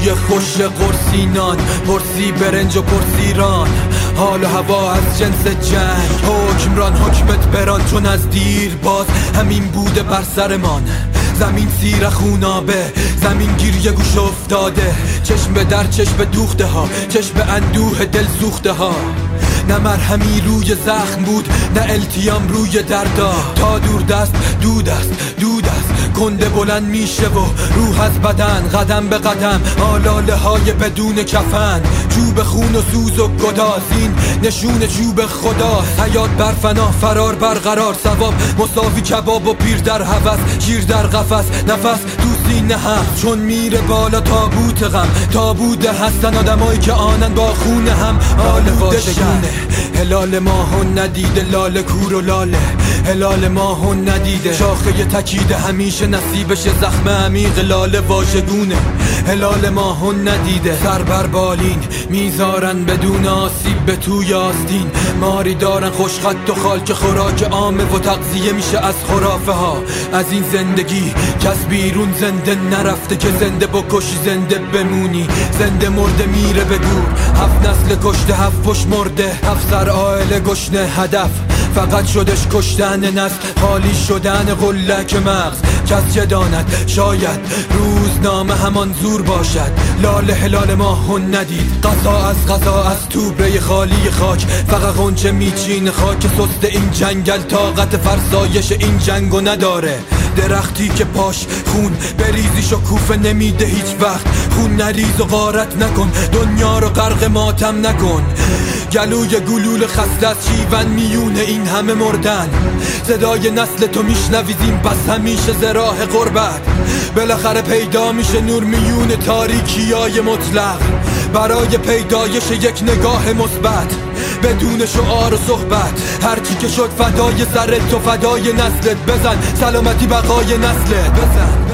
بوی خوش قرصی نان، پرسی برنج و پرسی ران، حال و هوا از جنس جنگ، حکمران حکمت بران، چون از دیر باز همین بوده بر سرمان. زمین سیر خونابه، زمین گیریه گوش افتاده، چشم به در چشم دوخته ها، چشم به اندوه دل سوخته ها. نه مرهمی روی زخم بود، نه التیام روی دردا، تا دور دست دود است، دود است کنده بلند میشه و روح از بدن، قدم به قدم آلاله های بدون کفن، چوب خون و سوز و گداز، این نشون چوب خدا. حیات بر فنا، فرار برقرار، ثواب مساوی کباب و پیر در هوس، شیر در قفس، نفس تو سینه هم، چون میره بالا تابوت غم، تابوت هستن آدمایی که آنن با خون هم آلوده شونه. هلال ماهو ندیده، لاله کور و لاله، هلال ماهو ندیده، شاخه تکیده همیشه نصیبش زخم عمیق لاله واژگونه. هلال ماهو ندیده، سر بر بالین میذارن بدون آسیب به توی آستین، ماری دارن خوشخط و خال که خوراک عامه و تغذیه میشه از خرافه ها. از این زندگی کس بیرون زنده نرفته که زنده بکشی زنده بمونی، زنده مرده میره به گور، 7 نسل کشته 7 پشت مرده، 7 سر عائله گشنه، هدف فقط شدش کشتن نسل، خالی شدن قلک مغز. کس چه داند شاید روزنامه همان زور باشد، لاله هلال ماهو ندید، قضا از قضا از توبه خالی خاک، فقط غنچه میچین خاک سست این جنگل، طاقت فرسایش این جنگو نداره. درختی که پاش خون بریزی شکوفه نمیده هیچ وقت، خون نریز و غارت نکن، دنیا رو غرق ماتم نکن. گلوی گلول خسته از شیون میونه این همه مردن، صدای نسل تو میشنویدیم بس همیشه زراح غربت، بالاخره پیدا میشه نور میون تاریکیای مطلق، برای پیدایش یک نگاه مثبت بدون شعار و صحبت. هرچی که شد فدای سرت تو، فدای نسلت، بزن سلامتی بقای نسلت، بزن.